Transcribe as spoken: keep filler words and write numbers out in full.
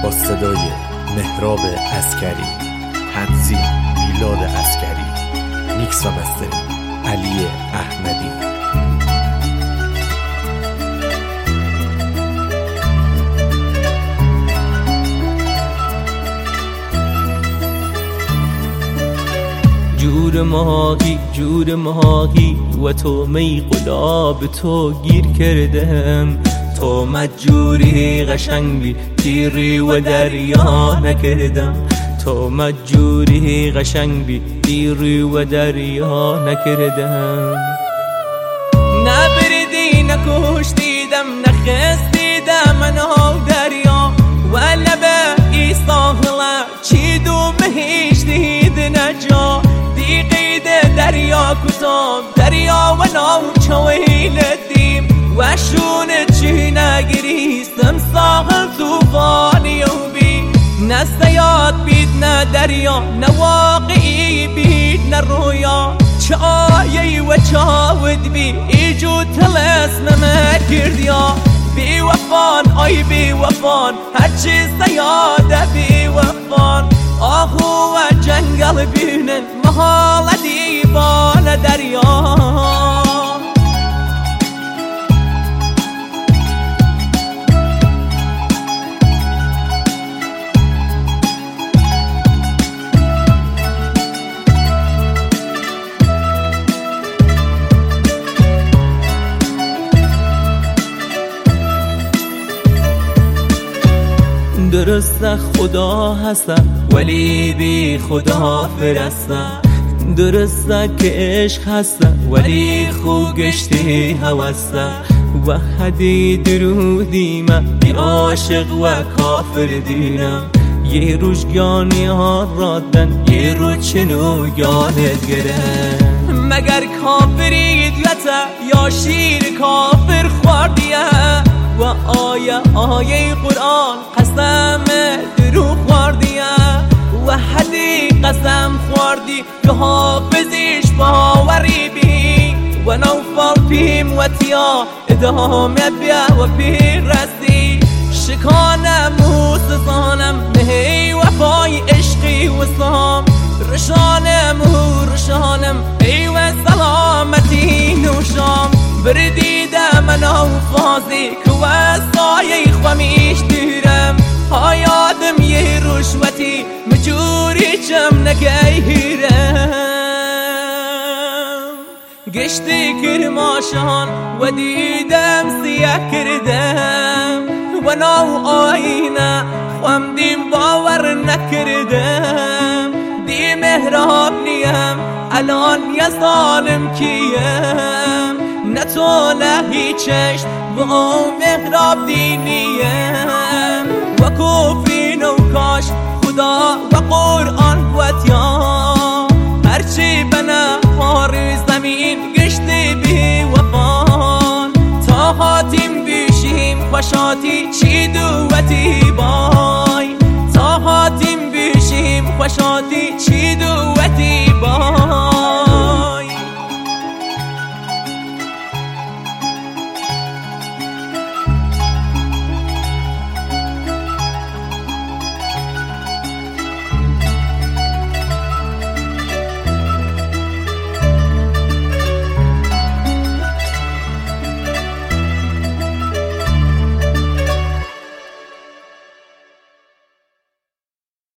با صدای مهراب عسکری، تنظیم میلاد عسکری، میکس و مسترینگ علی احمدی. جور ماهی جور ماهی و تو می قلاب تو گیر کردم، تو مجوری قشنگی تیری و دریا نکردم، تو مجوری قشنگی تیری و دریا نکردم. نبردی نکشتیدم نخستیدم منو دریا و لبه ای ساحله چی دو مهیش دید نجا قید دریا کتاب دریا و ناو چویل دیم و شونه چی نگریستم ساحل توفانی و بی نستیاد بید نه دریا نه واقعی بید نه رویا چه آیی و چاود بی ایجو تلسم مکردیا بی وفان آی بی وفان هرچی سیاده بی وفان آهو و جنگل بینن محال دیوان دریا. درسته خدا هستم ولی بی خدا فرستم، درسته که عشق هستم ولی خو گشتی هوستم و حدی درودی من بی عاشق و کافر دینم یه روشگانی ها رادن یه رو چنو یادت گرم مگر کافری دیتا یا شیر کافر خوردیه و آیه آیه قرآن قسم درو خوردیه و حدی قسم خوردی که حافظیش باوری بی و نوفال پیم و تیا ادامه بیا و پیر رستی شکانم و سسانم نهی و پای عشقی و سام رشانم و رشانم ای و سلامتی نوشام بردیدم منو فازی که وستای خمیش دیرم هایادم یه رشوتی مجوری چم نگیرم گشتی کرماشان و دیدم سیاه کردم و نو آینه خواندیم باور نکردم دی مهراب نیم الان یه ظالم کیم نه تو نه هیچش و مهراب دینیم و کفرین و کاش خدا و قرآن قوتیا هرچی بنا خار زمین گشتی بی وفان تا حاتیم بیشیم خوشاتی چی دوتی بای تا حاتیم بیشیم خوشاتی چی دوتی بای